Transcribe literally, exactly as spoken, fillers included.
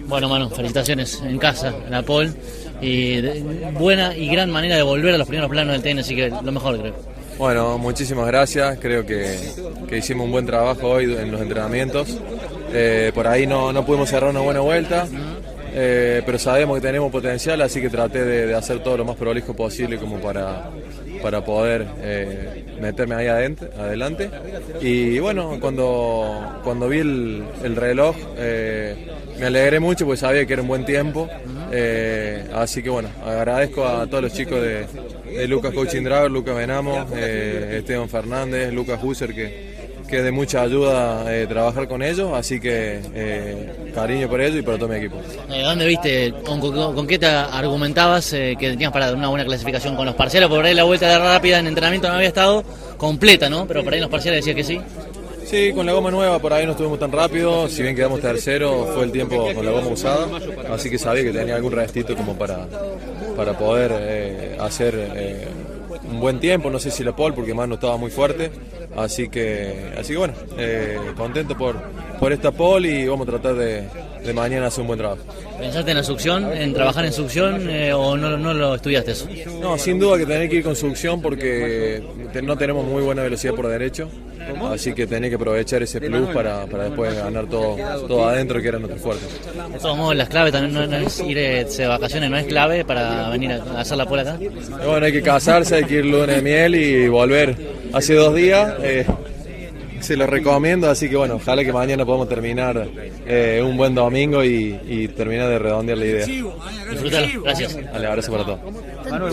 Bueno, Manu, felicitaciones en casa, en la pole, y de, buena y gran manera de volver a los primeros planos del tenis, así que lo mejor creo. Bueno, muchísimas gracias, creo que, que hicimos un buen trabajo hoy en los entrenamientos, eh, por ahí no, no pudimos cerrar una buena vuelta, eh, pero sabemos que tenemos potencial, así que traté de, de hacer todo lo más prolijo posible como para, para poder eh, meterme ahí adentro, adelante. Y bueno, cuando, cuando vi el, el reloj eh, me alegré mucho porque sabía que era un buen tiempo, eh, así que bueno, agradezco a todos los chicos de, de Lucas Coaching Driver, Lucas Venamo, eh, Esteban Fernández, Lucas Husser, que que es de mucha ayuda eh, trabajar con ellos, así que eh, cariño por ellos y por todo mi equipo. Eh, ¿Dónde viste, con, con, con qué te argumentabas eh, que tenías para una buena clasificación con los parciales? Por ahí la vuelta de rápida en entrenamiento no había estado completa, ¿no? Pero por ahí en los parciales decía que sí. Sí, con la goma nueva por ahí no estuvimos tan rápido, si bien quedamos tercero fue el tiempo con la goma usada, así que sabía que tenía algún restito como para, para poder eh, hacer eh, un buen tiempo, no sé si la pole porque Manu estaba muy fuerte, así que, así que bueno, eh, contento por, por esta pole y vamos a tratar de, de mañana hacer un buen trabajo. ¿Pensaste en la succión, en trabajar en succión eh, o no, no lo estudiaste eso? No, sin duda que tenés que ir con succión porque no tenemos muy buena velocidad por derecho, así que tenés que aprovechar ese plus para, para después ganar todo, todo adentro, que era nuestro fuerte. De todos modos, las claves también no, no es irse de vacaciones, no es clave para venir a hacer la pole acá. Y bueno, hay que casarse, hay que ir luna de miel y volver hace dos días. Eh, se lo recomiendo, así que bueno, ojalá que mañana podamos terminar eh, un buen domingo y, y terminar de redondear la idea. Disfrútalo, gracias. Dale, abrazo para todos.